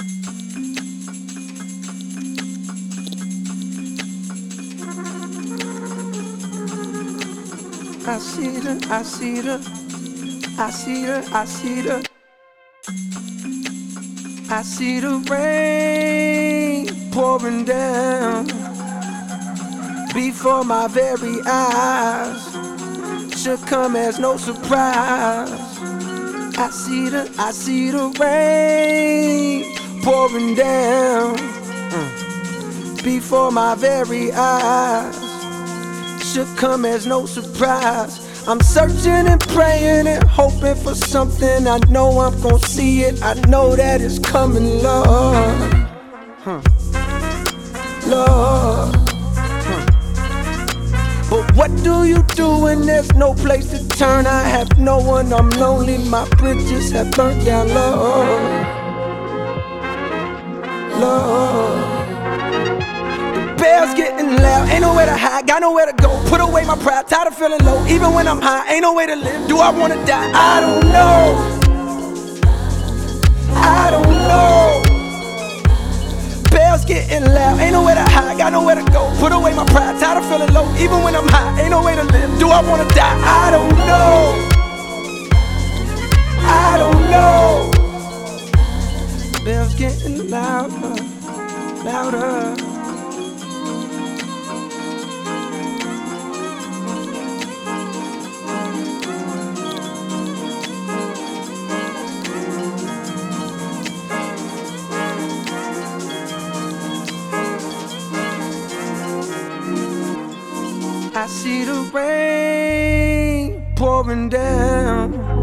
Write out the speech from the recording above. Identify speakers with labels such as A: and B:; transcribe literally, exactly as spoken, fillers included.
A: I see the, I see the, I see the, I see the, I see the rain pouring down before my very eyes. Should come as no surprise. I see the, I see the rain pouring down mm. before my very eyes. Should come as no surprise. I'm searching and praying and hoping for something. I know I'm gon' see it. I know that it's coming, Lord. Huh. Lord. Huh. But what do you do when there's no place to turn? I have no one, I'm lonely. My bridges have burnt down, Lord. Lord. Bells getting loud, ain't nowhere to hide, got nowhere to go. Put away my pride, tired of feeling low. Even when I'm high, ain't no way to live. Do I wanna die? I don't know. I don't know. Bells getting loud, ain't nowhere to hide, got nowhere to go. Put away my pride, tired of feeling low. Even when I'm high, ain't no way to live. Do I wanna die? I don't know. I don't know. Bells getting louder, louder. I see the rain pouring down